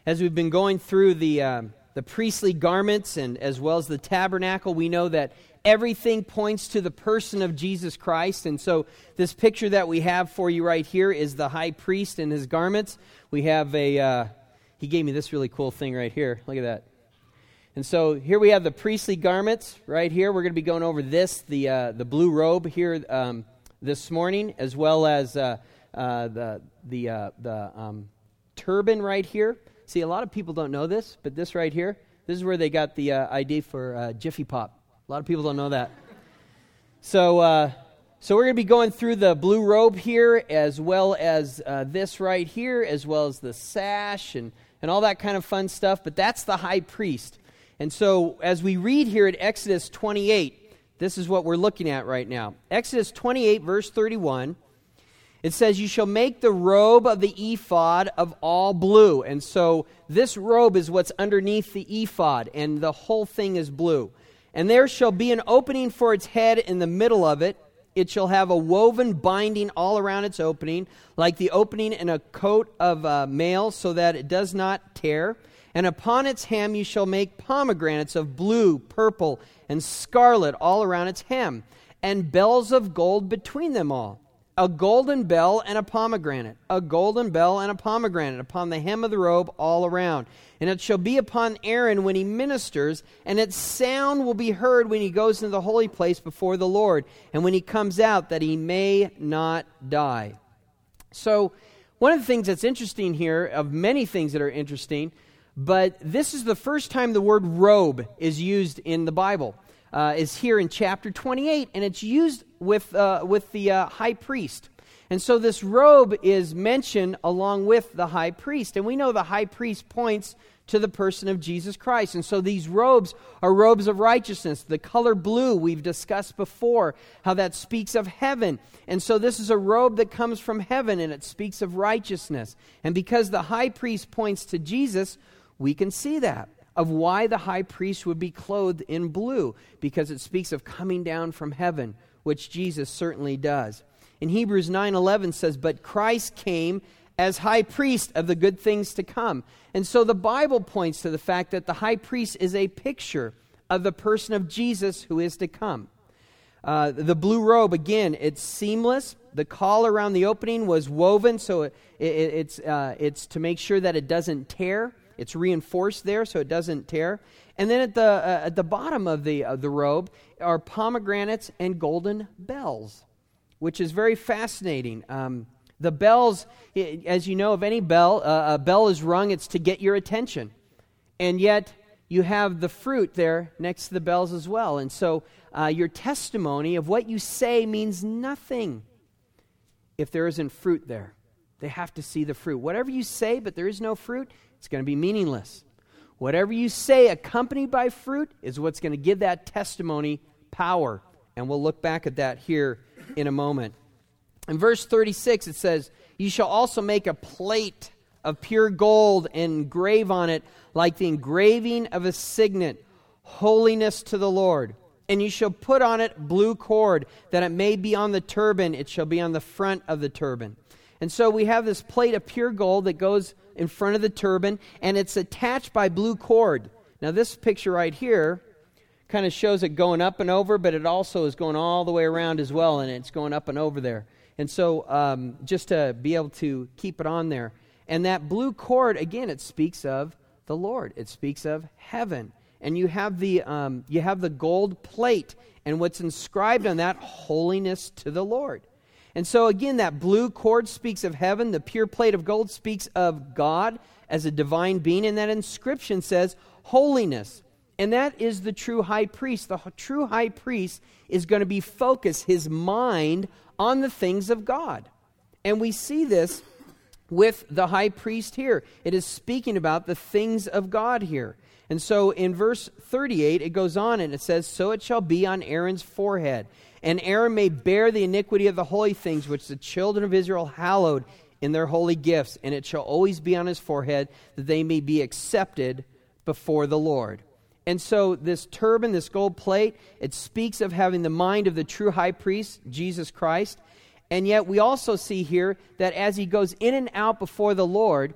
As we've been going through the priestly garments and as well as the tabernacle, we know that everything points to the person of Jesus Christ. And so this picture that we have for you right here is the high priest in his garments. We have he gave me this really cool thing right here. Look at that. And so here we have the priestly garments right here. We're going to be going over this, the blue robe here this morning, as well as the turban right here. See, a lot of people don't know this, but this right here, this is where they got the idea for Jiffy Pop. A lot of people don't know that. So we're going to be going through the blue robe here, as well as this right here, as well as the sash and all that kind of fun stuff. But that's the high priest. And so as we read here at Exodus 28, this is what we're looking at right now. Exodus 28, verse 31. It says, "You shall make the robe of the ephod of all blue." And so this robe is what's underneath the ephod, and the whole thing is blue. "And there shall be an opening for its head in the middle of it. It shall have a woven binding all around its opening, like the opening in a coat of mail, so that it does not tear. And upon its hem you shall make pomegranates of blue, purple, and scarlet all around its hem, and bells of gold between them all. A golden bell and a pomegranate, a golden bell and a pomegranate upon the hem of the robe all around. And it shall be upon Aaron when he ministers, and its sound will be heard when he goes into the holy place before the Lord, and when he comes out, that he may not die." So one of the things that's interesting here, of many things that are interesting, but this is the first time the word robe is used in the Bible. Is here in chapter 28, and it's used with the high priest. And so this robe is mentioned along with the high priest. And we know the high priest points to the person of Jesus Christ. And so these robes are robes of righteousness. The color blue we've discussed before, how that speaks of heaven. And so this is a robe that comes from heaven, and it speaks of righteousness. And because the high priest points to Jesus, we can see that, of why the high priest would be clothed in blue, because it speaks of coming down from heaven, which Jesus certainly does. In Hebrews 9:11 says, "But Christ came as high priest of the good things to come." And so the Bible points to the fact that the high priest is a picture of the person of Jesus who is to come. The blue robe, again, it's seamless. The collar around the opening was woven, so it's to make sure that it doesn't tear. It's reinforced there so it doesn't tear. And then at the bottom of the robe are pomegranates and golden bells, which is very fascinating. The bells, as you know of any bell, a bell is rung, it's to get your attention. And yet you have the fruit there next to the bells as well. And so your testimony of what you say means nothing if there isn't fruit there. They have to see the fruit. Whatever you say, but there is no fruit, it's going to be meaningless. Whatever you say accompanied by fruit is what's going to give that testimony power. And we'll look back at that here in a moment. In verse 36 it says, "You shall also make a plate of pure gold and engrave on it like the engraving of a signet, holiness to the Lord. And you shall put on it blue cord, that it may be on the turban, it shall be on the front of the turban." And so we have this plate of pure gold that goes in front of the turban, and it's attached by blue cord. Now this picture right here kind of shows it going up and over, but it also is going all the way around as well, and it's going up and over there. And so just to be able to keep it on there. And that blue cord, again, it speaks of the Lord. It speaks of heaven. And you have the gold plate, and what's inscribed on that, holiness to the Lord. And so again, that blue cord speaks of heaven. The pure plate of gold speaks of God as a divine being. And that inscription says holiness. And that is the true high priest. The true high priest is going to be focused, his mind, on the things of God. And we see this with the high priest here. It is speaking about the things of God here. And so in verse 38, it goes on and it says, "So it shall be on Aaron's forehead. And Aaron may bear the iniquity of the holy things which the children of Israel hallowed in their holy gifts. And it shall always be on his forehead, that they may be accepted before the Lord." And so this turban, this gold plate, it speaks of having the mind of the true high priest, Jesus Christ. And yet we also see here that as he goes in and out before the Lord,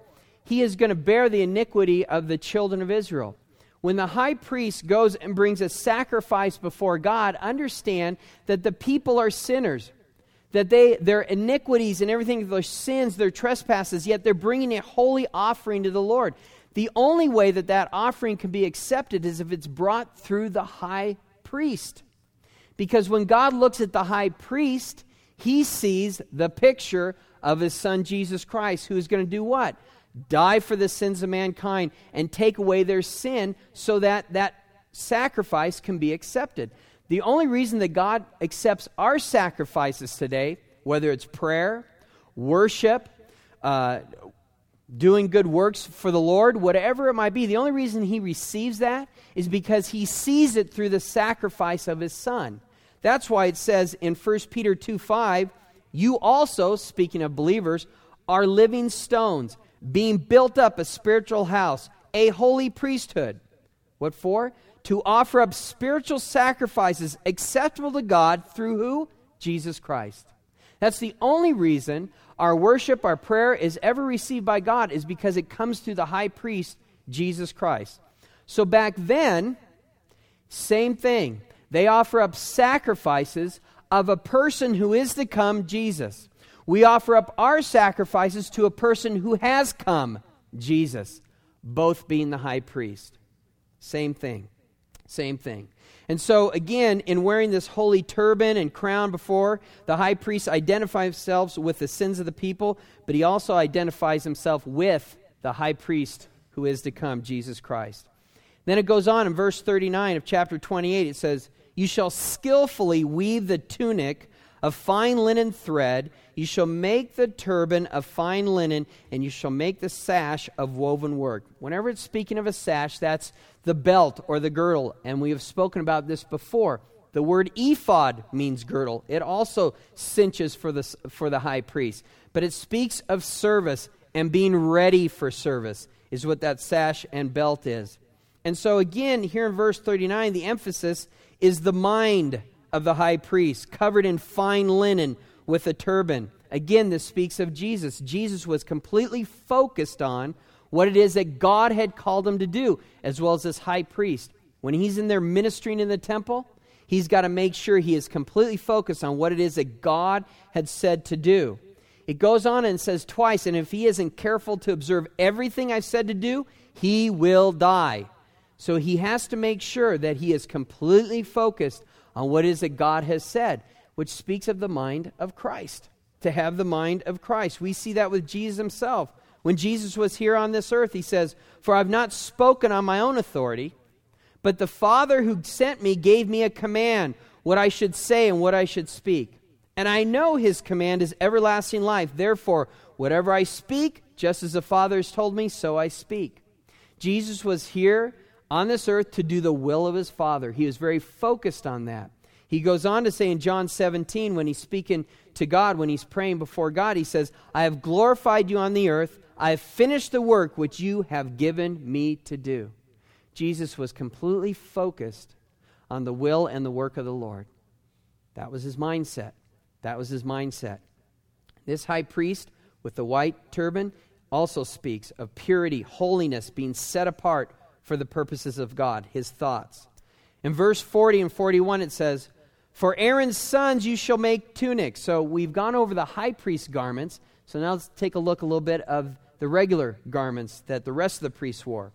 he is going to bear the iniquity of the children of Israel. When the high priest goes and brings a sacrifice before God, understand that the people are sinners, that their iniquities and everything, their sins, their trespasses, yet they're bringing a holy offering to the Lord. The only way that that offering can be accepted is if it's brought through the high priest. Because when God looks at the high priest, he sees the picture of his son Jesus Christ, who is going to do what? Die for the sins of mankind and take away their sin so that that sacrifice can be accepted. The only reason that God accepts our sacrifices today, whether it's prayer, worship, doing good works for the Lord, whatever it might be, the only reason he receives that is because he sees it through the sacrifice of his son. That's why it says in 1 Peter 2:5, you also, speaking of believers, are living stones, being built up a spiritual house, a holy priesthood. What for? To offer up spiritual sacrifices acceptable to God through who? Jesus Christ. That's the only reason our worship, our prayer is ever received by God, is because it comes through the high priest, Jesus Christ. So back then, same thing. They offer up sacrifices of a person who is to come, Jesus. We offer up our sacrifices to a person who has come, Jesus, both being the high priest. Same thing. Same thing. And so, again, in wearing this holy turban and crown before, the high priest identifies himself with the sins of the people, but he also identifies himself with the high priest who is to come, Jesus Christ. Then it goes on in verse 39 of chapter 28, it says, you shall skillfully weave the tunic of fine linen thread, you shall make the turban of fine linen, and you shall make the sash of woven work. Whenever it's speaking of a sash, that's the belt or the girdle, and we have spoken about this before. The word ephod means girdle. It also cinches for the high priest, but it speaks of service and being ready for service is what that sash and belt is. And so again, here in verse 39, the emphasis is the mind of the high priest, covered in fine linen with a turban. Again, this speaks of Jesus. Jesus was completely focused on what it is that God had called him to do, as well as this high priest. When he's in there ministering in the temple, he's got to make sure he is completely focused on what it is that God had said to do. It goes on and says twice, and if he isn't careful to observe everything I've said to do, he will die. So he has to make sure that he is completely focused on what it is that God has said, which speaks of the mind of Christ. To have the mind of Christ. We see that with Jesus himself. When Jesus was here on this earth, he says, for I've not spoken on my own authority, but the Father who sent me gave me a command, what I should say and what I should speak. And I know his command is everlasting life. Therefore, whatever I speak, just as the Father has told me, so I speak. Jesus was here on this earth to do the will of his Father. He was very focused on that. He goes on to say in John 17, when he's speaking to God, when he's praying before God, he says, I have glorified you on the earth. I have finished the work which you have given me to do. Jesus was completely focused on the will and the work of the Lord. That was his mindset. That was his mindset. This high priest with the white turban also speaks of purity, holiness, being set apart for the purposes of God, his thoughts. In verse 40 and 41 it says, for Aaron's sons you shall make tunics. So we've gone over the high priest's garments. So now let's take a look a little bit of the regular garments that the rest of the priests wore.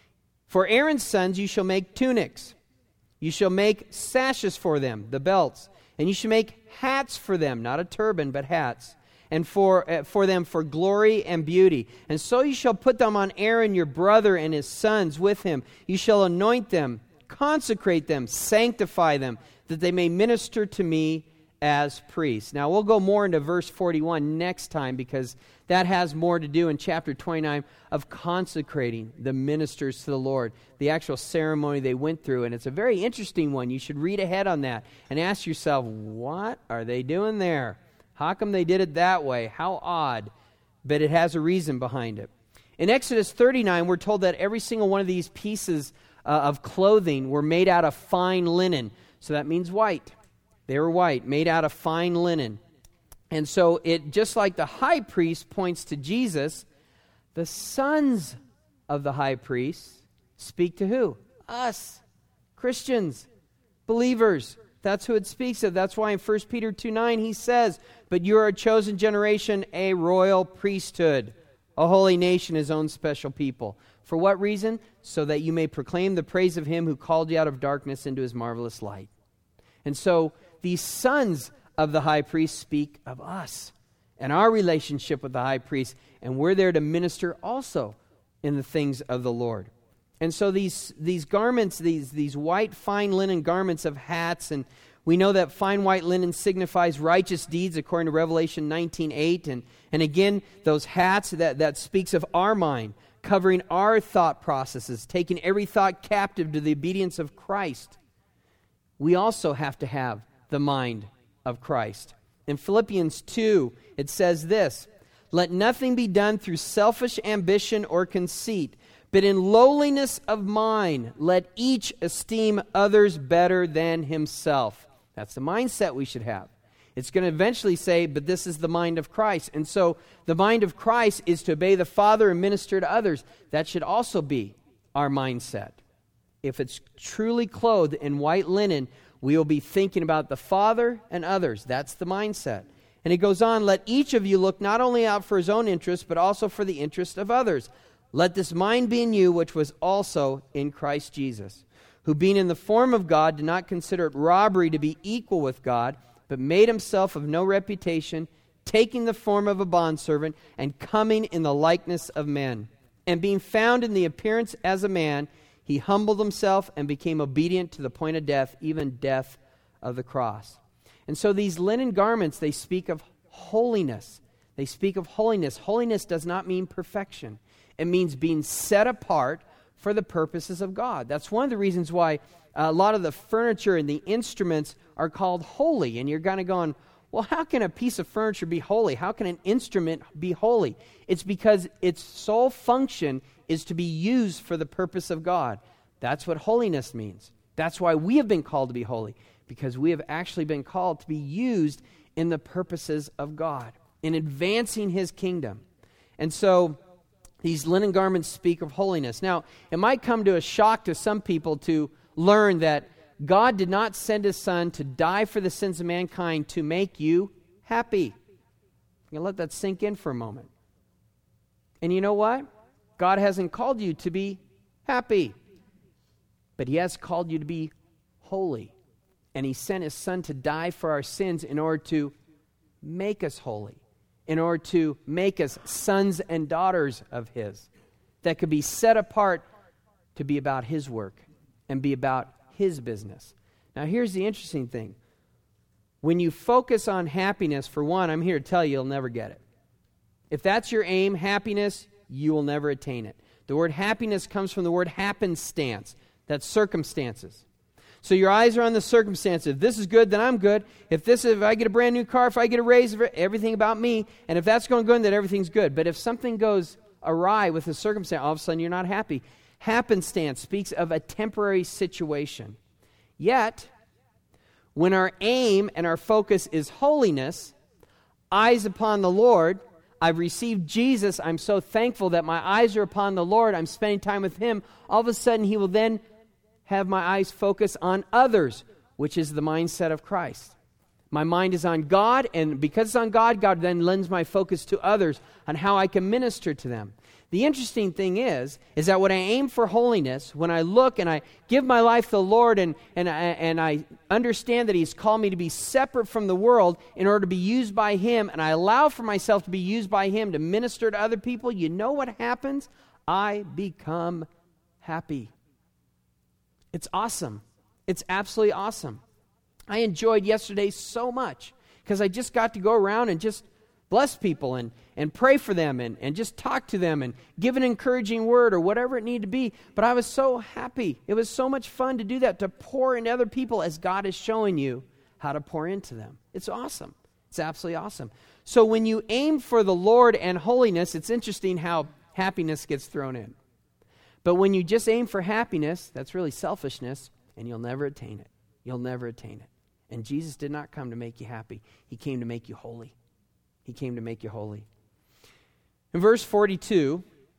For Aaron's sons you shall make tunics. You shall make sashes for them, the belts. And you shall make hats for them, not a turban, but hats. And for them for glory and beauty. And so you shall put them on Aaron your brother and his sons with him. You shall anoint them, consecrate them, sanctify them, that they may minister to me as priests. Now we'll go more into verse 41 next time, because that has more to do in chapter 29 of consecrating the ministers to the Lord, the actual ceremony they went through. And it's a very interesting one. You should read ahead on that and ask yourself, what are they doing there? How come they did it that way? How odd. But it has a reason behind it. In Exodus 39, we're told that every single one of these pieces of clothing were made out of fine linen. So that means white. They were white, made out of fine linen. And so it, just like the high priest points to Jesus, The sons of the high priest speak to who? Us, Christians, believers. That's who it speaks of. That's why in 1 Peter 2:9 he says, "But you are a chosen generation, a royal priesthood, a holy nation, his own special people." For what reason? So that you may proclaim the praise of him who called you out of darkness into his marvelous light. And so these sons of the high priest speak of us and our relationship with the high priest, and we're there to minister also in the things of the Lord. And so these garments, these white fine linen garments of hats, and we know that fine white linen signifies righteous deeds according to Revelation 19:8, and again, those hats that speaks of our mind, covering our thought processes, taking every thought captive to the obedience of Christ. We also have to have the mind of Christ. In Philippians 2, it says this, "Let nothing be done through selfish ambition or conceit, but in lowliness of mind, let each esteem others better than himself." That's the mindset we should have. It's going to eventually say, but this is the mind of Christ. And so the mind of Christ is to obey the Father and minister to others. That should also be our mindset. If it's truly clothed in white linen, we will be thinking about the Father and others. That's the mindset. And it goes on, "Let each of you look not only out for his own interest, but also for the interest of others. Let this mind be in you, which was also in Christ Jesus, who being in the form of God, did not consider it robbery to be equal with God, but made himself of no reputation, taking the form of a bondservant, and coming in the likeness of men. And being found in the appearance as a man, he humbled himself and became obedient to the point of death, even death of the cross." And so these linen garments, they speak of holiness. They speak of holiness. Holiness does not mean perfection. It means being set apart for the purposes of God. That's one of the reasons why a lot of the furniture and the instruments are called holy. And you're kind of going, well, how can a piece of furniture be holy? How can an instrument be holy? It's because its sole function is to be used for the purpose of God. That's what holiness means. That's why we have been called to be holy, because we have actually been called to be used in the purposes of God, in advancing his kingdom. And so these linen garments speak of holiness. Now, it might come to a shock to some people to learn that God did not send his Son to die for the sins of mankind to make you happy. You let that sink in for a moment. And you know what? God hasn't called you to be happy, but he has called you to be holy. And he sent his Son to die for our sins in order to make us holy, in order to make us sons and daughters of his, that could be set apart to be about his work and be about his business. Now, here's the interesting thing. When you focus on happiness, for one, I'm here to tell you, you'll never get it. If that's your aim, happiness, you will never attain it. The word happiness comes from the word happenstance. That's circumstances. So your eyes are on the circumstances. If this is good, then I'm good. If I get a brand new car, if I get a raise, everything about me. And if that's going good, then everything's good. But if something goes awry with the circumstance, all of a sudden you're not happy. Happenstance speaks of a temporary situation. Yet, when our aim and our focus is holiness, eyes upon the Lord, I've received Jesus, I'm so thankful that my eyes are upon the Lord, I'm spending time with him, all of a sudden he will then have my eyes focus on others, which is the mindset of Christ. My mind is on God, and because it's on God, God then lends my focus to others on how I can minister to them. The interesting thing is that when I aim for holiness, when I look and I give my life to the Lord and I understand that he's called me to be separate from the world in order to be used by him, and I allow for myself to be used by him to minister to other people, you know what happens? I become happy. It's awesome. It's absolutely awesome. I enjoyed yesterday so much because I just got to go around and just bless people and pray for them and just talk to them and give an encouraging word or whatever it needed to be. But I was so happy. It was so much fun to do that, to pour into other people as God is showing you how to pour into them. It's awesome. It's absolutely awesome. So when you aim for the Lord and holiness, it's interesting how happiness gets thrown in. But when you just aim for happiness, that's really selfishness, and you'll never attain it. You'll never attain it. And Jesus did not come to make you happy. He came to make you holy. He came to make you holy. In verse 42,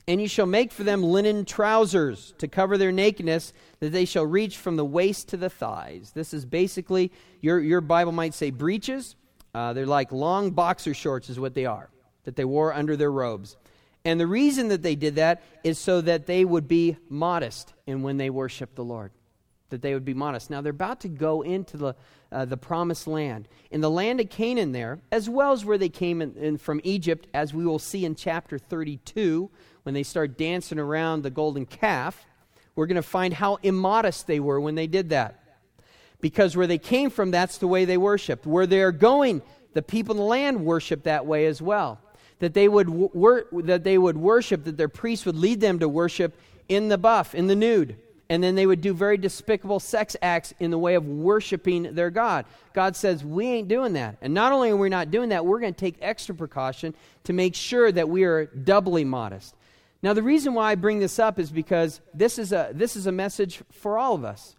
And you shall make for them linen trousers to cover their nakedness, that they shall reach from the waist to the thighs. This is basically, your Bible might say breeches. They're like long boxer shorts is what they are, that they wore under their robes. And the reason that they did that is so that they would be modest in when they worship the Lord. That they would be modest. Now they're about to go into the promised land. In the land of Canaan there, as well as where they came in from Egypt, as we will see in chapter 32, when they start dancing around the golden calf, we're going to find how immodest they were when they did that. Because where they came from, that's the way they worshiped. Where they're going, the people in the land worship that way as well. That they would worship, that their priests would lead them to worship in the buff, in the nude. And then they would do very despicable sex acts in the way of worshiping their God. God says, we ain't doing that. And not only are we not doing that, we're going to take extra precaution to make sure that we are doubly modest. Now, the reason why I bring this up is because this is a message for all of us,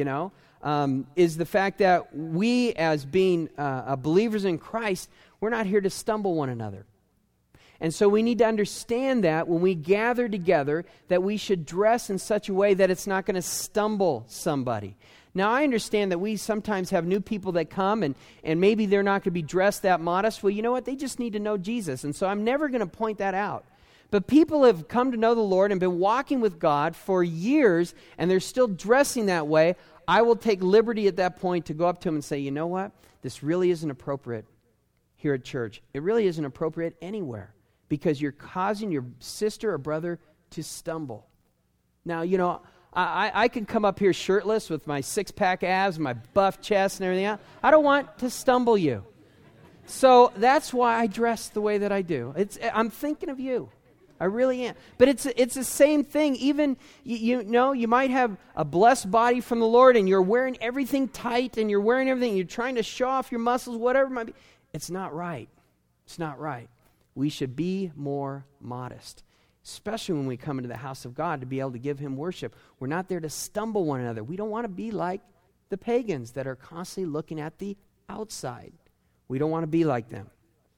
is the fact that we, as being believers in Christ, we're not here to stumble one another. And so we need to understand that when we gather together, that we should dress in such a way that it's not going to stumble somebody. Now, I understand that we sometimes have new people that come, and maybe they're not going to be dressed that modest. Well, you know what? They just need to know Jesus. And so I'm never going to point that out. But people have come to know the Lord and been walking with God for years, and they're still dressing that way. I will take liberty at that point to go up to them and say, you know what? This really isn't appropriate here at church. It really isn't appropriate anywhere, because you're causing your sister or brother to stumble. Now, I can come up here shirtless with my six-pack abs, my buff chest and everything else. I don't want to stumble you. So that's why I dress the way that I do. I'm thinking of you. I really am. But it's the same thing. Even, you might have a blessed body from the Lord, and you're wearing everything tight, and you're wearing everything, you're trying to show off your muscles, whatever it might be. It's not right. It's not right. We should be more modest, especially when we come into the house of God to be able to give Him worship. We're not there to stumble one another. We don't want to be like the pagans that are constantly looking at the outside. We don't want to be like them.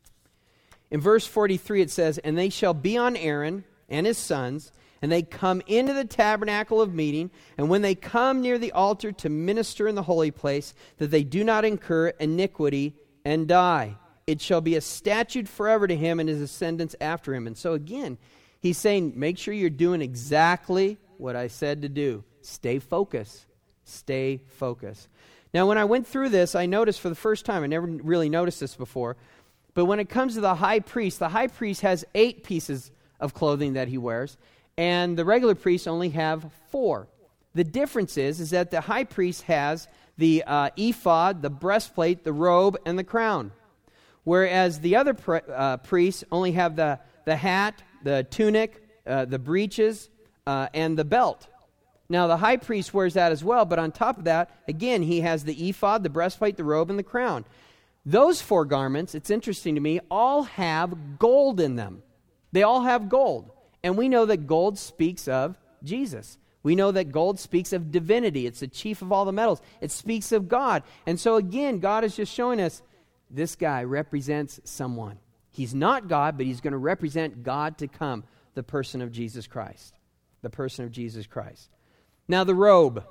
In verse 43 it says, and they shall be on Aaron and his sons, and they come into the tabernacle of meeting, and when they come near the altar to minister in the holy place, that they do not incur iniquity and die. It shall be a statute forever to him and his descendants after him. And so again, he's saying, make sure you're doing exactly what I said to do. Stay focused. Stay focused. Now, when I went through this, I noticed for the first time, I never really noticed this before, but when it comes to the high priest has 8 pieces of clothing that he wears, and the regular priests only have 4. The difference is that the high priest has the ephod, the breastplate, the robe, and the crown. Whereas the other priests only have the hat, the tunic, the breeches, and the belt. Now, the high priest wears that as well, but on top of that, again, he has the ephod, the breastplate, the robe, and the crown. Those 4 garments, it's interesting to me, all have gold in them. They all have gold. And we know that gold speaks of Jesus. We know that gold speaks of divinity. It's the chief of all the metals. It speaks of God. And so again, God is just showing us this guy represents someone. He's not God, but he's going to represent God to come, the person of Jesus Christ. The person of Jesus Christ. Now the robe.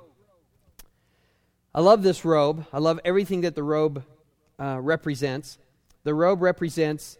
I love this robe. I love everything that the robe represents. The robe represents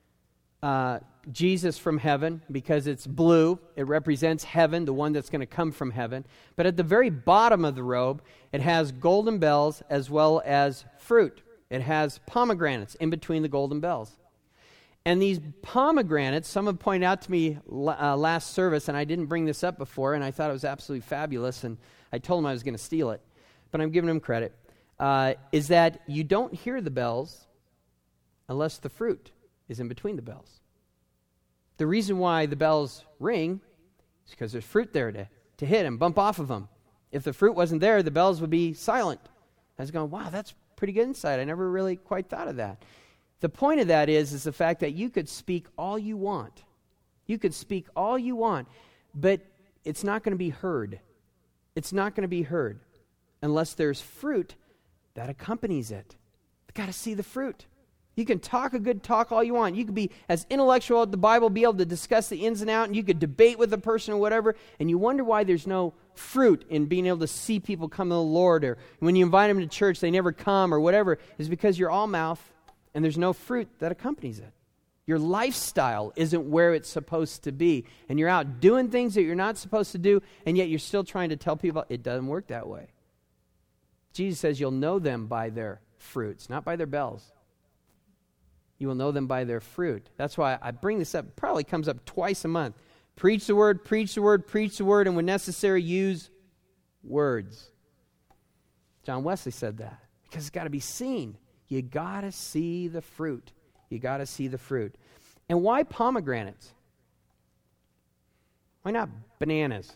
Jesus from heaven because it's blue. It represents heaven, the one that's going to come from heaven. But at the very bottom of the robe, it has golden bells as well as fruit. It has pomegranates in between the golden bells. And these pomegranates, someone pointed out to me last service, and I didn't bring this up before, and I thought it was absolutely fabulous, and I told him I was going to steal it, but I'm giving him credit, is that you don't hear the bells unless the fruit is in between the bells. The reason why the bells ring is because there's fruit there to hit and bump off of them. If the fruit wasn't there, the bells would be silent. I was going, wow, that's pretty good insight. I never really quite thought of that. The point of that is the fact that you could speak all you want. You could speak all you want, but it's not going to be heard. It's not going to be heard unless there's fruit that accompanies it. You've got to see the fruit. You can talk a good talk all you want. You could be as intellectual as the Bible, be able to discuss the ins and outs, and you could debate with a person or whatever, and you wonder why there's no fruit in being able to see people come to the Lord, or when you invite them to church, they never come, or whatever, is because you're all mouth, and there's no fruit that accompanies it. Your lifestyle isn't where it's supposed to be, and you're out doing things that you're not supposed to do, and yet you're still trying to tell people it doesn't work that way. Jesus says you'll know them by their fruits, not by their bells. You will know them by their fruit. That's why I bring this up. It probably comes up twice a month. Preach the word, preach the word, preach the word, and when necessary, use words. John Wesley said that because it's got to be seen. You got to see the fruit. You got to see the fruit. And why pomegranates? Why not bananas?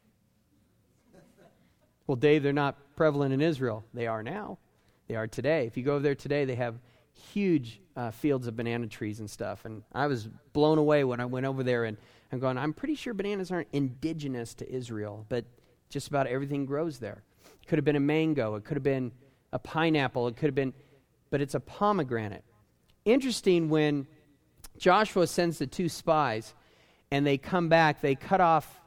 Well, Dave, they're not prevalent in Israel. They are now. They are today. If you go over there today, they have huge fields of banana trees and stuff. And I was blown away when I went over there, and I'm going, I'm pretty sure bananas aren't indigenous to Israel, but just about everything grows there. It could have been a mango. It could have been a pineapple. It could have been, but it's a pomegranate. Interesting, when Joshua sends the 2 spies and they come back, they cut off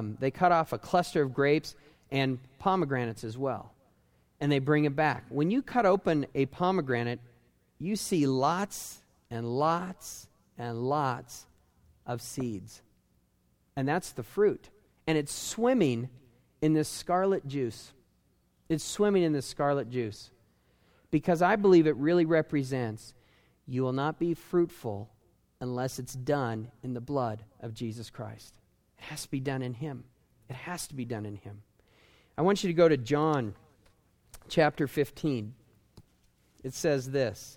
a cluster of grapes and pomegranates as well. And they bring it back. When you cut open a pomegranate, you see lots and lots and lots of seeds. And that's the fruit. And it's swimming in this scarlet juice. It's swimming in this scarlet juice. Because I believe it really represents you will not be fruitful unless it's done in the blood of Jesus Christ. It has to be done in Him. It has to be done in Him. I want you to go to John chapter 15. It says this.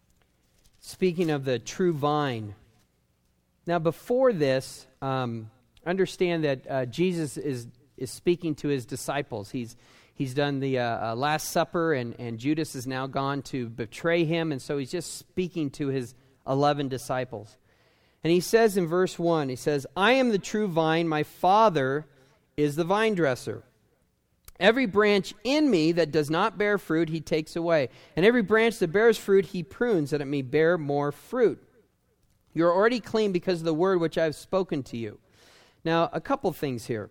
Speaking of the true vine. Now, before this, understand that Jesus is speaking to His disciples. He's done the Last Supper, and Judas is now gone to betray Him, and so He's just speaking to His 11 disciples. And He says in verse 1, He says, I am the true vine, my Father is the vine dresser. Every branch in me that does not bear fruit, He takes away. And every branch that bears fruit, He prunes, that it may bear more fruit. You are already clean because of the word which I have spoken to you. Now, a couple things here.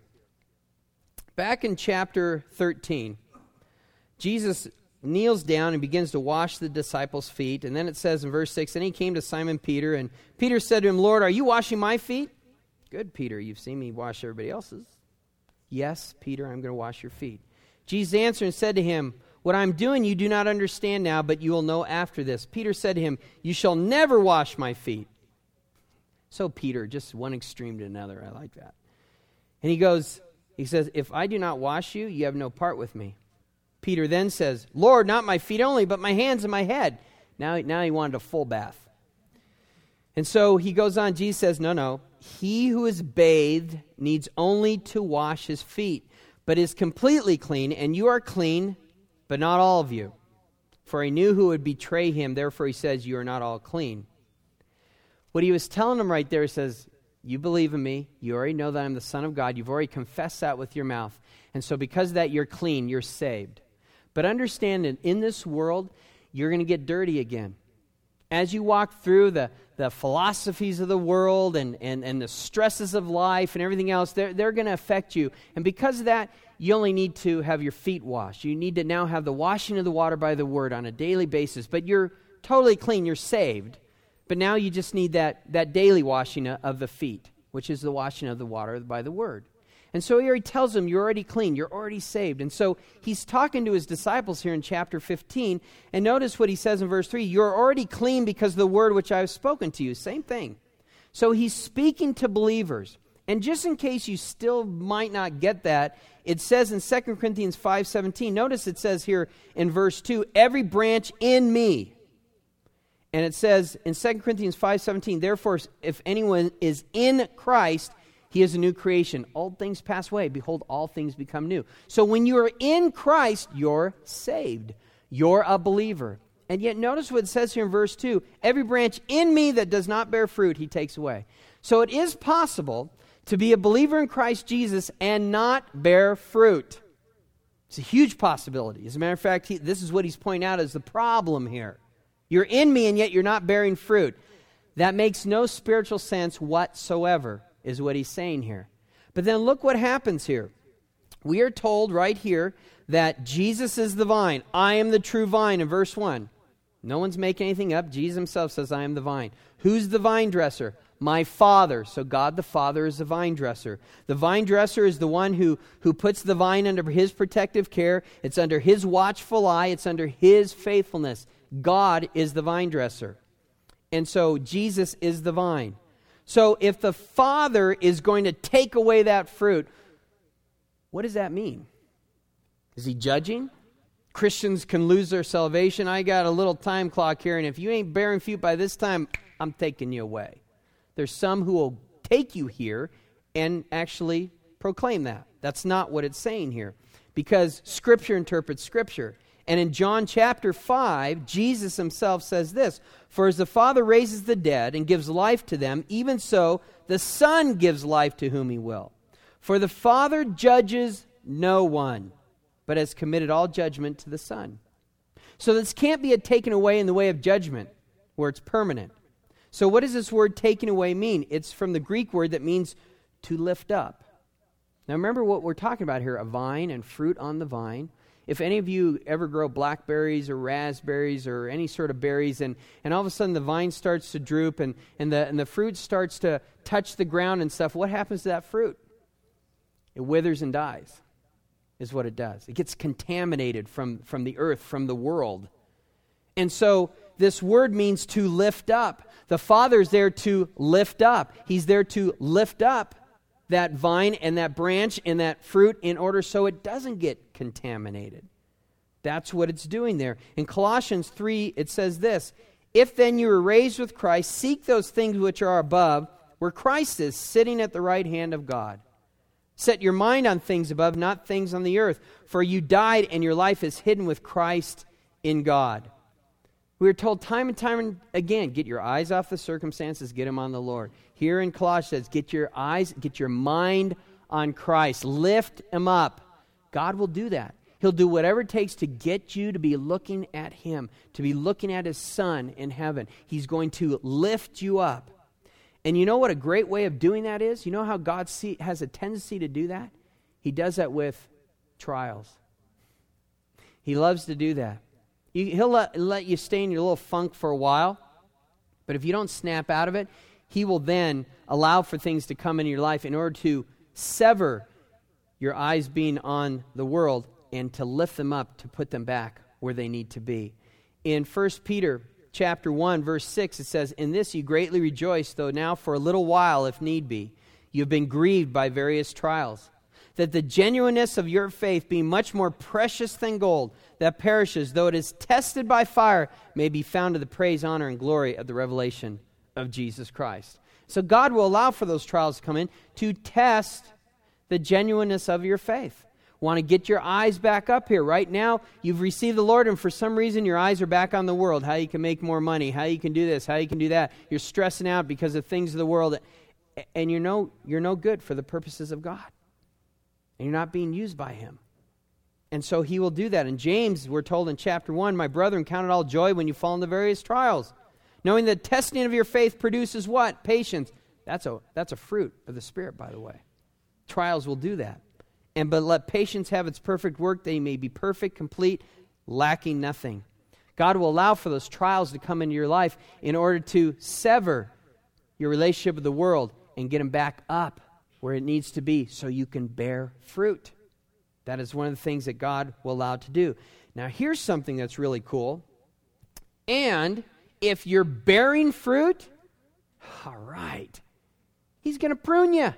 Back in chapter 13, Jesus kneels down and begins to wash the disciples' feet. And then it says in verse 6, and He came to Simon Peter, and Peter said to Him, Lord, are you washing my feet? Good, Peter, you've seen me wash everybody else's. Yes, Peter, I'm going to wash your feet. Jesus answered and said to him, what I'm doing you do not understand now, but you will know after this. Peter said to Him, you shall never wash my feet. So Peter, just one extreme to another. I like that. And he says, if I do not wash you, you have no part with me. Peter then says, Lord, not my feet only, but my hands and my head. Now he wanted a full bath. And so he goes on, Jesus says, no, he who is bathed needs only to wash his feet, but is completely clean, and you are clean, but not all of you. For He knew who would betray Him, therefore He says, you are not all clean. What He was telling them right there, He says, you believe in me, you already know that I'm the Son of God, you've already confessed that with your mouth, and so because of that you're clean, you're saved. But understand that in this world, you're going to get dirty again. As you walk through the philosophies of the world and the stresses of life and everything else, they're going to affect you. And because of that, you only need to have your feet washed. You need to now have the washing of the water by the Word on a daily basis. But you're totally clean. You're saved. But now you just need that daily washing of the feet, which is the washing of the water by the Word. And so He already tells them, you're already clean, you're already saved. And so He's talking to His disciples here in chapter 15. And notice what He says in verse 3, you're already clean because of the word which I have spoken to you. Same thing. So He's speaking to believers. And just in case you still might not get that, it says in 2 Corinthians 5:17, notice it says here in verse 2, every branch in me. And it says in 2 Corinthians 5:17, therefore, if anyone is in Christ, he is a new creation. Old things pass away. Behold, all things become new. So when you are in Christ, you're saved. You're a believer. And yet notice what it says here in verse 2. Every branch in me that does not bear fruit, He takes away. So it is possible to be a believer in Christ Jesus and not bear fruit. It's a huge possibility. As a matter of fact, this is what He's pointing out as the problem here. You're in me, and yet you're not bearing fruit. That makes no spiritual sense whatsoever, is what he's saying here. But then look what happens here. We are told right here that Jesus is the vine. I am the true vine in verse 1. No one's making anything up. Jesus himself says, I am the vine. Who's the vine dresser? My Father. So God the Father is the vine dresser. The vine dresser is the one who puts the vine under his protective care. It's under his watchful eye. It's under his faithfulness. God is the vine dresser. And so Jesus is the vine. So if the Father is going to take away that fruit, what does that mean? Is he judging? Christians can lose their salvation. I got a little time clock here, and if you ain't bearing fruit by this time, I'm taking you away. There's some who will take you here and actually proclaim that. That's not what it's saying here, because Scripture interprets Scripture. And in John chapter 5, Jesus himself says this, for as the Father raises the dead and gives life to them, even so the Son gives life to whom he will. For the Father judges no one, but has committed all judgment to the Son. So this can't be a taken away in the way of judgment, where it's permanent. So what does this word taken away mean? It's from the Greek word that means to lift up. Now remember what we're talking about here, a vine and fruit on the vine. If any of you ever grow blackberries or raspberries or any sort of berries, and all of a sudden the vine starts to droop and the fruit starts to touch the ground and stuff, what happens to that fruit? It withers and dies, is what it does. It gets contaminated from the earth, from the world. And so this word means to lift up. The Father's there to lift up. He's there to lift up that vine and that branch and that fruit in order so it doesn't get contaminated. That's what it's doing there. In Colossians 3, it says this, if then you were raised with Christ, seek those things which are above, where Christ is sitting at the right hand of God. Set your mind on things above, not things on the earth, for you died and your life is hidden with Christ in God. We are told time and time again, get your eyes off the circumstances, get them on the Lord. Here in Colossians it says, get your eyes, get your mind on Christ. Lift him up. God will do that. He'll do whatever it takes to get you to be looking at him, to be looking at his Son in heaven. He's going to lift you up. And you know what a great way of doing that is? You know how God has a tendency to do that? He does that with trials. He loves to do that. He'll let you stay in your little funk for a while, but if you don't snap out of it, he will then allow for things to come into your life in order to sever your eyes being on the world and to lift them up, to put them back where they need to be. In 1 Peter chapter 1, verse 6, it says, in this you greatly rejoice, though now for a little while, if need be, you have been grieved by various trials, that the genuineness of your faith, being much more precious than gold, that perishes, though it is tested by fire, may be found to the praise, honor, and glory of the revelation of Jesus Christ. So God will allow for those trials to come in to test the genuineness of your faith. Want to get your eyes back up here. Right now, you've received the Lord, and for some reason your eyes are back on the world, how you can make more money, how you can do this, how you can do that. You're stressing out because of things of the world, and you're no good for the purposes of God. And you're not being used by him. And so he will do that. In James, we're told in chapter 1, my brethren, count it all joy when you fall into various trials, knowing that testing of your faith produces what? Patience. That's a fruit of the Spirit, by the way. Trials will do that. But let patience have its perfect work, that you may be perfect, complete, lacking nothing. God will allow for those trials to come into your life in order to sever your relationship with the world and get them back up where it needs to be so you can bear fruit. That is one of the things that God will allow to do. Now, here's something that's really cool. And if you're bearing fruit, all right, he's going to prune you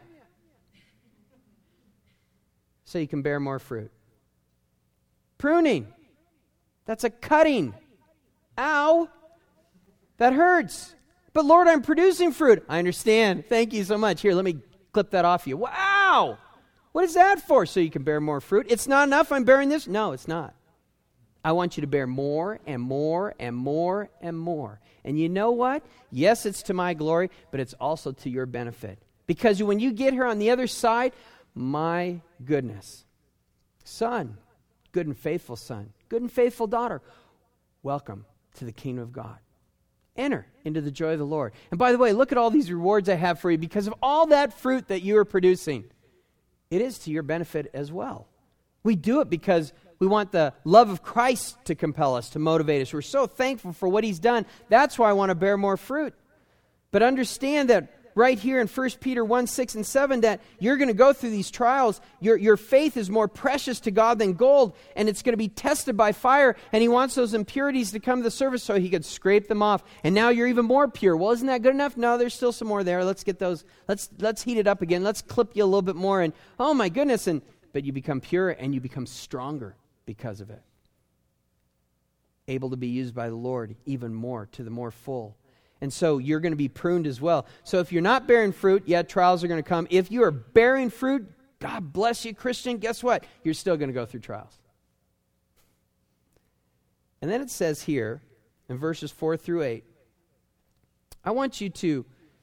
so you can bear more fruit. Pruning, that's a cutting. Ow, that hurts. But Lord, I'm producing fruit. I understand. Thank you so much. Here, let me clip that off you. Wow! What is that for? So you can bear more fruit? It's not enough I'm bearing this? No, it's not. I want you to bear more and more and more and more. And you know what? Yes, it's to my glory, but it's also to your benefit. Because when you get here on the other side, my goodness, son, good and faithful son, good and faithful daughter, welcome to the kingdom of God. Enter into the joy of the Lord. And by the way, look at all these rewards I have for you because of all that fruit that you are producing. It is to your benefit as well. We do it because we want the love of Christ to compel us, to motivate us. We're so thankful for what He's done. That's why I want to bear more fruit. But understand that right here in 1 Peter 1, 6 and 7, that you're going to go through these trials. Your faith is more precious to God than gold, and it's going to be tested by fire, and He wants those impurities to come to the surface so He could scrape them off. And now you're even more pure. Well, isn't that good enough? No, there's still some more there. Let's get those. Let's heat it up again. Let's clip you a little bit more, and oh my goodness, but you become pure and you become stronger because of it. Able to be used by the Lord even more, to the more full. And so you're going to be pruned as well. So if you're not bearing fruit, yeah, trials are going to come. If you are bearing fruit, God bless you, Christian, guess what? You're still going to go through trials. And then it says here, in verses 4 through 8, I want you to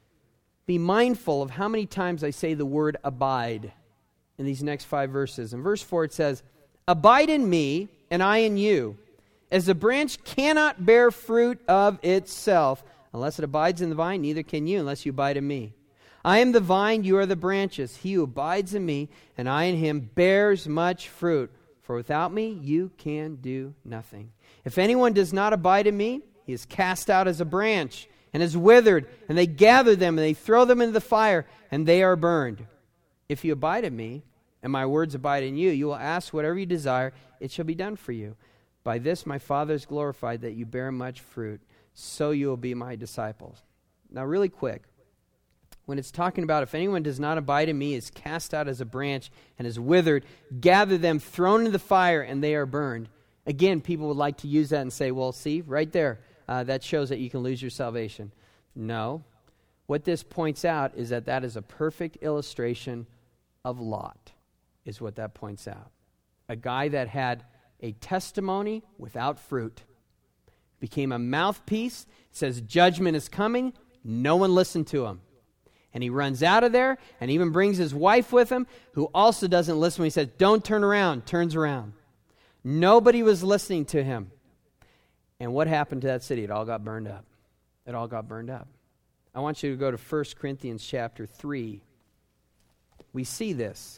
be mindful of how many times I say the word abide in these next 5 verses. In verse 4 it says, abide in me, and I in you, as the branch cannot bear fruit of itself, unless it abides in the vine, neither can you unless you abide in me. I am the vine, you are the branches. He who abides in me, and I in him, bears much fruit. For without me, you can do nothing. If anyone does not abide in me, he is cast out as a branch, and is withered, and they gather them, and they throw them into the fire, and they are burned. If you abide in me, and my words abide in you, you will ask whatever you desire, it shall be done for you. By this my Father is glorified, that you bear much fruit, so you will be my disciples. Now really quick, when it's talking about if anyone does not abide in me, is cast out as a branch and is withered, gather them, thrown into the fire, and they are burned. Again, people would like to use that and say, well, see, right there, that shows that you can lose your salvation. No. What this points out is that is a perfect illustration of Lot, is what that points out. A guy that had a testimony without fruit. Became a mouthpiece. It says judgment is coming. No one listened to him. And he runs out of there and even brings his wife with him, who also doesn't listen when he says, don't turn around, turns around. Nobody was listening to him. And what happened to that city? It all got burned up. It all got burned up. I want you to go to 1 Corinthians chapter 3. We see this.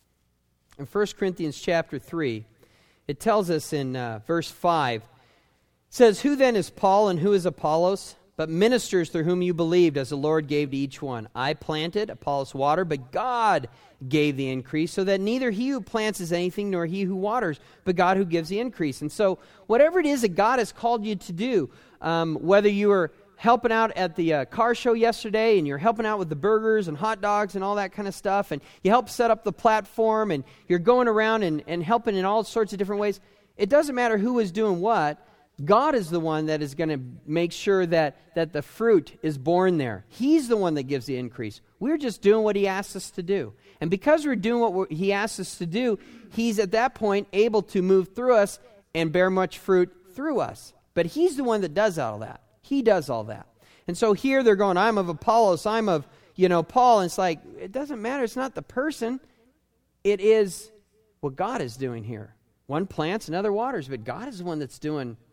In 1 Corinthians chapter 3, it tells us in verse 5, it says, who then is Paul and who is Apollos? But ministers through whom you believed, as the Lord gave to each one. I planted, Apollos watered, but God gave the increase, so that neither he who plants is anything, nor he who waters, but God who gives the increase. And so whatever it is that God has called you to do, whether you were helping out at the car show yesterday, and you're helping out with the burgers and hot dogs and all that kind of stuff, and you help set up the platform, and you're going around and helping in all sorts of different ways, it doesn't matter who is doing what. God is the one that is going to make sure that the fruit is born there. He's the one that gives the increase. We're just doing what He asks us to do. And because we're doing what He asks us to do, He's at that point able to move through us and bear much fruit through us. But He's the one that does all that. He does all that. And so here they're going, I'm of Apollos, I'm of, Paul. And it's like, it doesn't matter. It's not the person. It is what God is doing here. One plants, another waters, but God is the one that's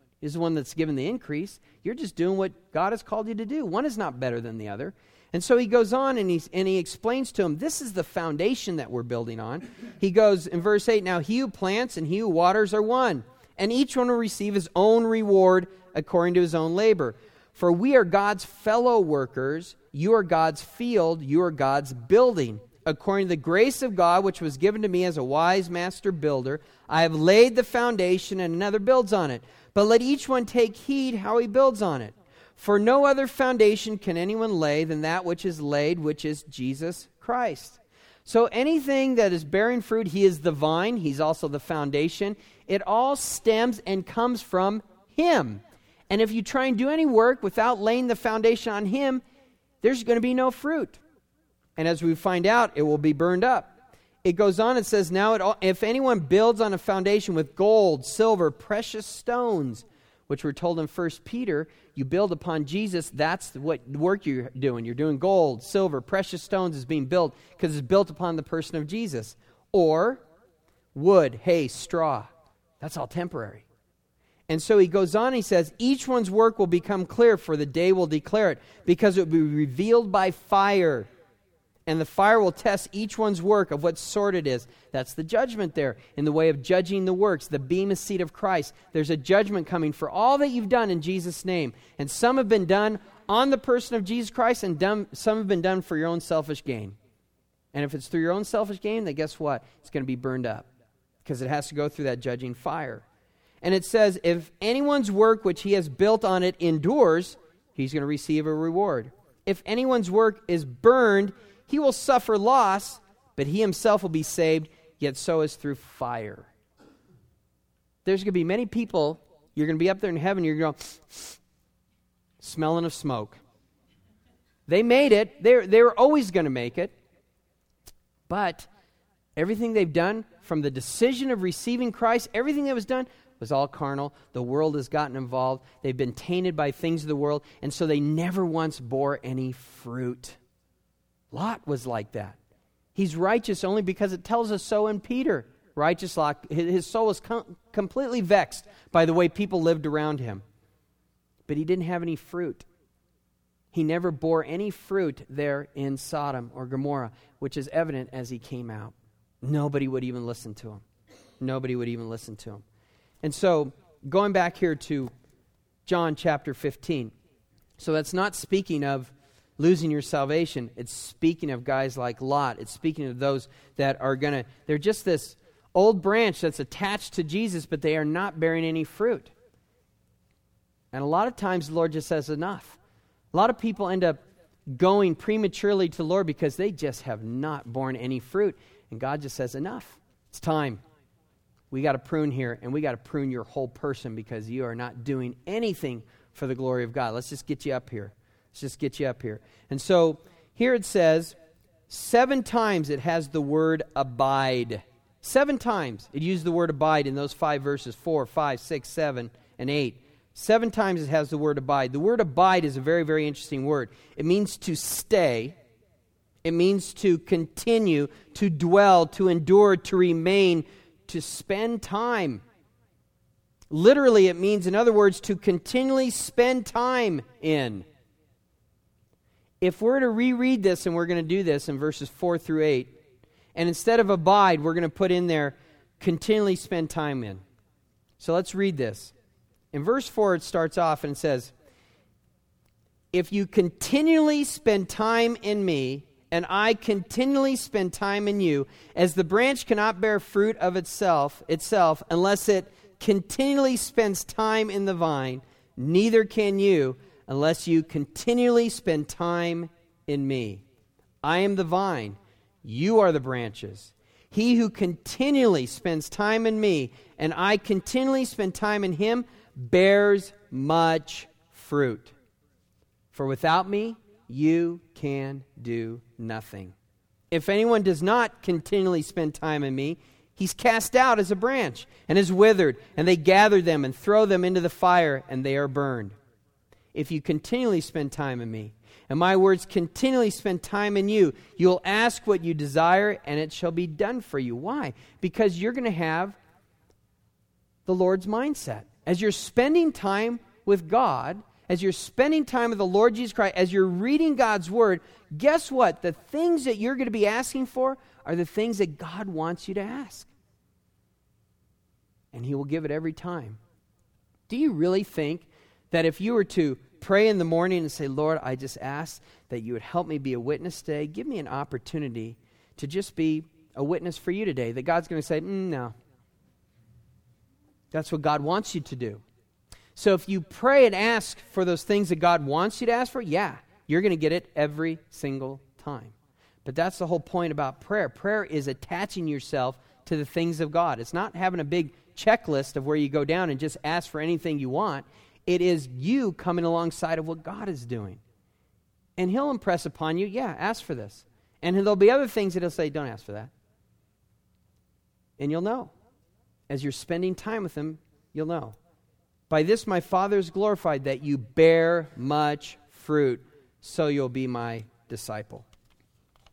given the increase. You're just doing what God has called you to do. One is not better than the other. And so he goes on and he explains to him, this is the foundation that we're building on. He goes in verse 8, now he who plants and he who waters are one, and each one will receive his own reward according to his own labor. For we are God's fellow workers. You are God's field. You are God's building. According to the grace of God, which was given to me as a wise master builder, I have laid the foundation and another builds on it. But let each one take heed how he builds on it. For no other foundation can anyone lay than that which is laid, which is Jesus Christ. So anything that is bearing fruit, He is the vine. He's also the foundation. It all stems and comes from Him. And if you try and do any work without laying the foundation on Him, there's going to be no fruit. And as we find out, it will be burned up. It goes on and says, now if anyone builds on a foundation with gold, silver, precious stones, which we're told in 1 Peter, you build upon Jesus, that's what work you're doing. You're doing gold, silver, precious stones is being built because it's built upon the person of Jesus. Or wood, hay, straw, that's all temporary. And so he goes on, he says, each one's work will become clear, for the day will declare it, because it will be revealed by fire. And the fire will test each one's work of what sort it is. That's the judgment there, in the way of judging the works, the bema seat of Christ. There's a judgment coming for all that you've done in Jesus' name. And some have been done on the person of Jesus Christ, and some have been done for your own selfish gain. And if it's through your own selfish gain, then guess what? It's going to be burned up, because it has to go through that judging fire. And it says, if anyone's work which he has built on it endures, he's going to receive a reward. If anyone's work is burned, he will suffer loss, but he himself will be saved, yet so is through fire. There's going to be many people, you're going to be up there in heaven, you're going to go, smelling of smoke. They made it. They were always going to make it. But everything they've done, from the decision of receiving Christ, everything that was done was all carnal. The world has gotten involved. They've been tainted by things of the world, and so they never once bore any fruit. Lot was like that. He's righteous only because it tells us so in Peter. Righteous Lot, his soul was completely vexed by the way people lived around him. But he didn't have any fruit. He never bore any fruit there in Sodom or Gomorrah, which is evident as he came out. Nobody would even listen to him. Nobody would even listen to him. And so, going back here to John chapter 15. So that's not speaking of losing your salvation. It's speaking of guys like Lot. It's speaking of those that are they're just this old branch that's attached to Jesus, but they are not bearing any fruit. And a lot of times the Lord just says enough. A lot of people end up going prematurely to the Lord because they just have not borne any fruit. And God just says enough. It's time. We got to prune here, and we got to prune your whole person because you are not doing anything for the glory of God. Let's just get you up here. Let's just get you up here. And so here it says, 7 times it has the word abide. 7 times it used the word abide in those 5 verses, 4, 5, 6, 7, and 8. 7 times it has the word abide. The word abide is a very, very interesting word. It means to stay. It means to continue, to dwell, to endure, to remain, to spend time. Literally, it means, in other words, to continually spend time in. If we're to reread this, and we're going to do this in verses 4 through 8, and instead of abide, we're going to put in there, continually spend time in. So let's read this. In verse 4, it starts off and it says, if you continually spend time in me, and I continually spend time in you, as the branch cannot bear fruit of itself unless it continually spends time in the vine, neither can you unless you continually spend time in me. I am the vine, you are the branches. He who continually spends time in me, and I continually spend time in him, bears much fruit. For without me, you can do nothing. If anyone does not continually spend time in me, he's cast out as a branch and is withered, and they gather them and throw them into the fire, and they are burned. If you continually spend time in me, and my words continually spend time in you, you'll ask what you desire, and it shall be done for you. Why? Because you're going to have the Lord's mindset. As you're spending time with God, as you're spending time with the Lord Jesus Christ, as you're reading God's Word, guess what? The things that you're going to be asking for are the things that God wants you to ask. And He will give it every time. Do you really think that if you were to pray in the morning and say, Lord, I just ask that you would help me be a witness today, give me an opportunity to just be a witness for you today, that God's going to say, no. That's what God wants you to do. So if you pray and ask for those things that God wants you to ask for, yeah, you're going to get it every single time. But that's the whole point about prayer. Prayer is attaching yourself to the things of God. It's not having a big checklist of where you go down and just ask for anything you want. It is you coming alongside of what God is doing. And He'll impress upon you, yeah, ask for this. And there'll be other things that He'll say, don't ask for that. And you'll know. As you're spending time with Him, you'll know. By this my Father is glorified, that you bear much fruit, so you'll be my disciple.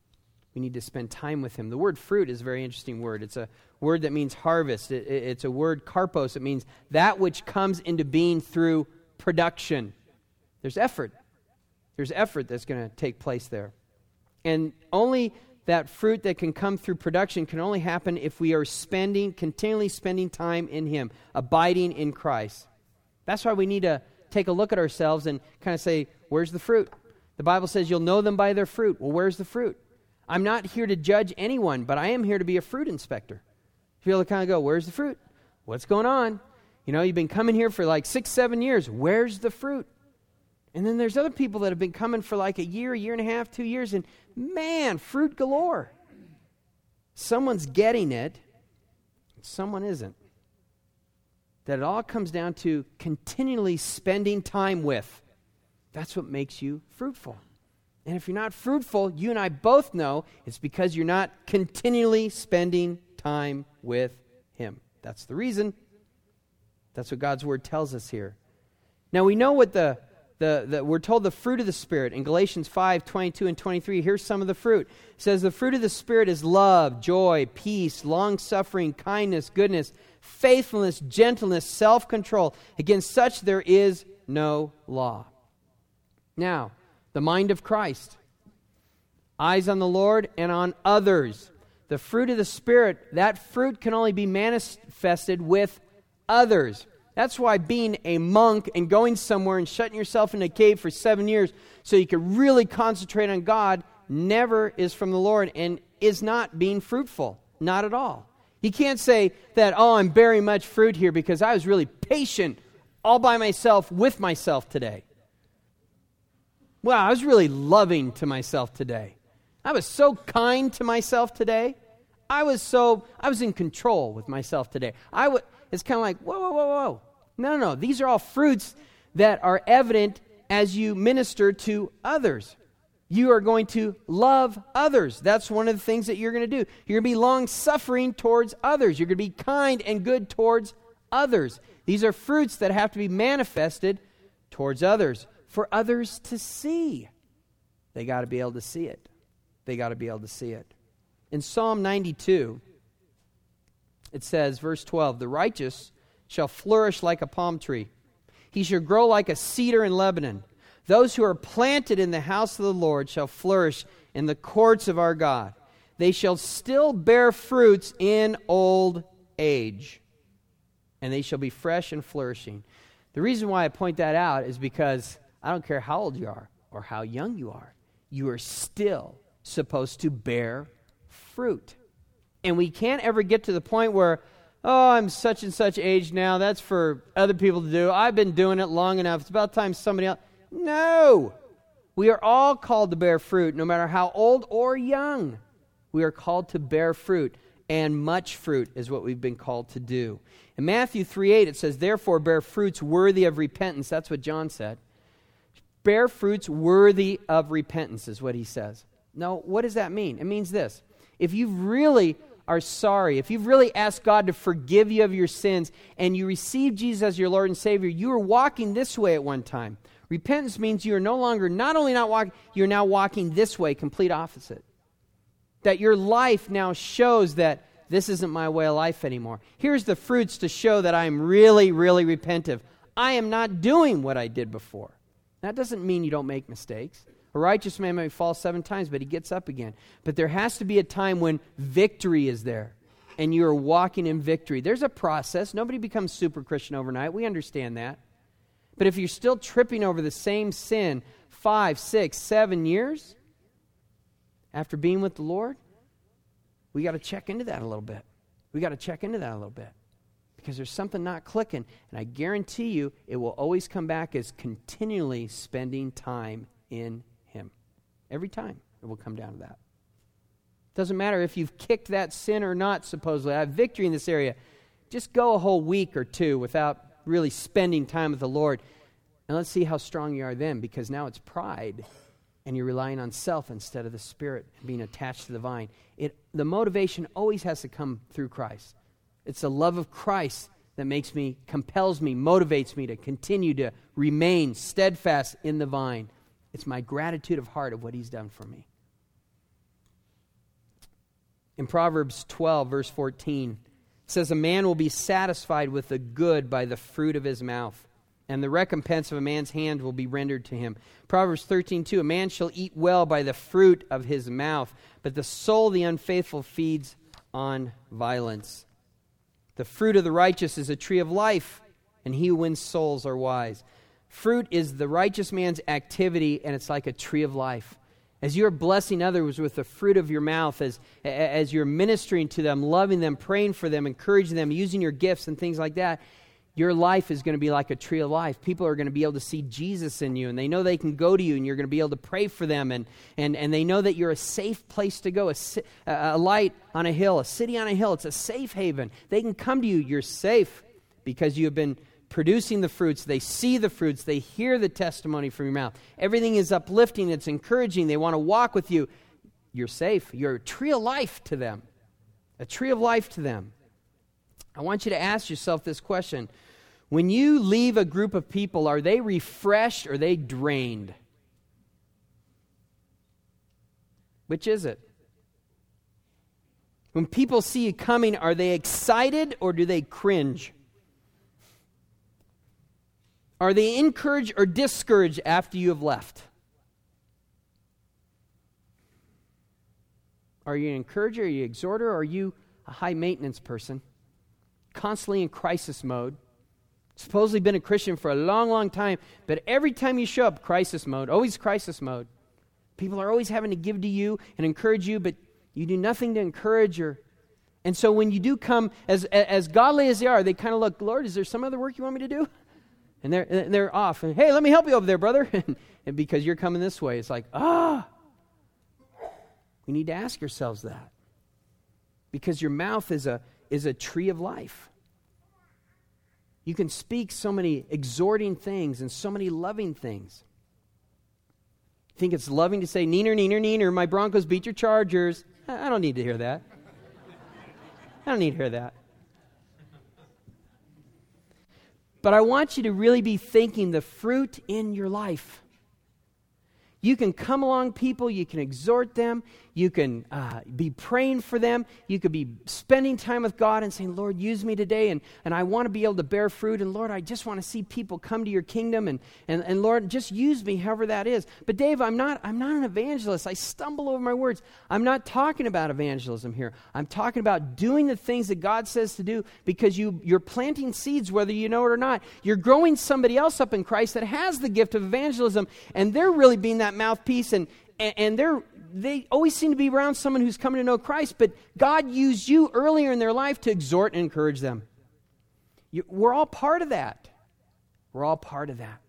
We need to spend time with him. The word fruit is a very interesting word. It's a word that means harvest. It's a word karpos. It means that which comes into being through production. There's effort. There's effort that's going to take place there. And only that fruit that can come through production can only happen if we are continually spending time in him, abiding in Christ. That's why we need to take a look at ourselves and kind of say, where's the fruit? The Bible says you'll know them by their fruit. Well, where's the fruit? I'm not here to judge anyone, but I am here to be a fruit inspector. Be able to kind of go, where's the fruit? What's going on? You know, you've been coming here for like 6-7 years. Where's the fruit? And then there's other people that have been coming for like a year and a half, 2 years, and man, fruit galore. Someone's getting it, someone isn't. That it all comes down to continually spending time with. That's what makes you fruitful. And if you're not fruitful, you and I both know it's because you're not continually spending time with him. That's the reason. That's what God's word tells us here. Now we know what we're told the fruit of the Spirit. In Galatians 5:22 and 23, here's some of the fruit. It says, the fruit of the Spirit is love, joy, peace, long-suffering, kindness, goodness, faithfulness, gentleness, self-control. Against such there is no law. Now, the mind of Christ. Eyes on the Lord and on others. The fruit of the Spirit, that fruit can only be manifested with others. That's why being a monk and going somewhere and shutting yourself in a cave for 7 years so you can really concentrate on God never is from the Lord and is not being fruitful. Not at all. You can't say that, I'm bearing much fruit here because I was really patient all by myself with myself today. Well, I was really loving to myself today. I was so kind to myself today. I was in control with myself today. It's kind of like, whoa. No. These are all fruits that are evident as you minister to others. You are going to love others. That's one of the things that you're going to do. You're going to be long-suffering towards others. You're going to be kind and good towards others. These are fruits that have to be manifested towards others. For others to see. They got to be able to see it. They got to be able to see it. In Psalm 92, it says, verse 12, the righteous shall flourish like a palm tree. He shall grow like a cedar in Lebanon. Those who are planted in the house of the Lord shall flourish in the courts of our God. They shall still bear fruits in old age, and they shall be fresh and flourishing. The reason why I point that out is because I don't care how old you are or how young you are still supposed to bear fruit. And we can't ever get to the point where, I'm such and such age now, that's for other people to do. I've been doing it long enough. It's about time somebody else. No! We are all called to bear fruit, no matter how old or young. We are called to bear fruit, and much fruit is what we've been called to do. In Matthew 3:8, it says, therefore bear fruits worthy of repentance. That's what John said. Bear fruits worthy of repentance is what he says. Now, what does that mean? It means this. If you really are sorry, if you've really asked God to forgive you of your sins, and you receive Jesus as your Lord and Savior, you were walking this way at one time. Repentance means you are no longer, not only not walking, you're now walking this way, complete opposite. That your life now shows that this isn't my way of life anymore. Here's the fruits to show that I'm really, really repentive. I am not doing what I did before. That doesn't mean you don't make mistakes. A righteous man may fall 7 times, but he gets up again. But there has to be a time when victory is there, and you are walking in victory. There's a process. Nobody becomes super Christian overnight. We understand that. But if you're still tripping over the same sin 5, 6, 7 years after being with the Lord, we got to check into that a little bit. Because there's something not clicking. And I guarantee you, it will always come back as continually spending time in Him. Every time it will come down to that. Doesn't matter if you've kicked that sin or not, supposedly. I have victory in this area. Just go a whole week or 2 without really spending time with the Lord. And let's see how strong you are then, because now it's pride. And you're relying on self instead of the Spirit, being attached to the vine. The motivation always has to come through Christ. It's the love of Christ that compels me, motivates me to continue to remain steadfast in the vine. It's my gratitude of heart of what He's done for me. In Proverbs 12, verse 14, it says, a man will be satisfied with the good by the fruit of his mouth, and the recompense of a man's hand will be rendered to him. Proverbs 13:2, a man shall eat well by the fruit of his mouth, but the soul of the unfaithful feeds on violence. The fruit of the righteous is a tree of life, and he who wins souls are wise. Fruit is the righteous man's activity, and it's like a tree of life. As you're blessing others with the fruit of your mouth, as you're ministering to them, loving them, praying for them, encouraging them, using your gifts and things like that, your life is going to be like a tree of life. People are going to be able to see Jesus in you, and they know they can go to you, and you're going to be able to pray for them, and they know that you're a safe place to go, a light on a hill, a city on a hill. It's a safe haven. They can come to you. You're safe because you have been producing the fruits. They see the fruits. They hear the testimony from your mouth. Everything is uplifting. It's encouraging. They want to walk with you. You're safe. You're a tree of life to them. A tree of life to them. I want you to ask yourself this question. When you leave a group of people, are they refreshed or are they drained? Which is it? When people see you coming, are they excited or do they cringe? Are they encouraged or discouraged after you have left? Are you an encourager, are you an exhorter, or are you a high-maintenance person? Constantly in crisis mode. Supposedly been a Christian for a long, long time, but every time you show up, crisis mode, always crisis mode. People are always having to give to you and encourage you, but you do nothing to encourage her. And so when you do come, as godly as they are, they kind of look, Lord, is there some other work you want me to do? And they're off. And, hey, let me help you over there, brother. And because you're coming this way, it's like, we need to ask ourselves that. Because your mouth is a tree of life. You can speak so many exhorting things and so many loving things. You think it's loving to say, neener, neener, neener, my Broncos beat your Chargers. I don't need to hear that. I don't need to hear that. But I want you to really be thinking the fruit in your life. You can come along people, you can exhort them, you can be praying for them, you could be spending time with God and saying, Lord, use me today, and I want to be able to bear fruit, and Lord, I just want to see people come to your kingdom, and Lord, just use me however that is. But Dave, I'm not an evangelist. I stumble over my words. I'm not talking about evangelism here. I'm talking about doing the things that God says to do, because you're planting seeds whether you know it or not. You're growing somebody else up in Christ that has the gift of evangelism, and they're really being that mouthpiece, and they always seem to be around someone who's coming to know Christ, but God used you earlier in their life to exhort and encourage them. We're all part of that. We're all part of that.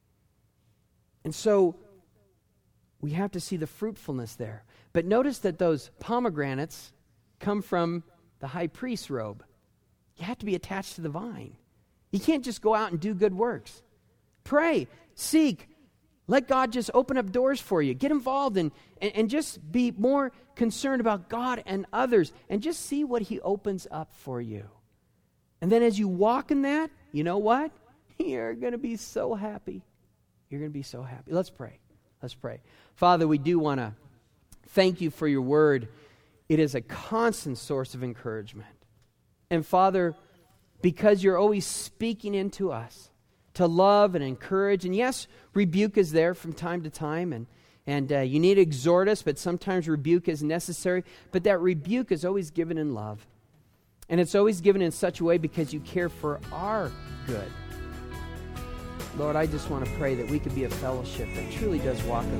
And so we have to see the fruitfulness there. But notice that those pomegranates come from the high priest's robe. You have to be attached to the vine. You can't just go out and do good works. Pray, seek, let God just open up doors for you. Get involved and just be more concerned about God and others, and just see what he opens up for you. And then as you walk in that, you know what? You're going to be so happy. You're going to be so happy. Let's pray. Let's pray. Father, we do want to thank you for your word. It is a constant source of encouragement. And Father, because you're always speaking into us, to love and encourage. And yes, rebuke is there from time to time, and you need to exhort us, but sometimes rebuke is necessary. But that rebuke is always given in love. And it's always given in such a way because you care for our good. Lord, I just want to pray that we could be a fellowship that truly does walk in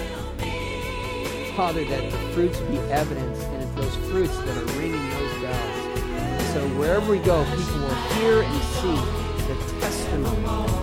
love. Father, that the fruits be evidence, and it's those fruits that are ringing those bells. So wherever we go, people will hear and see the testimony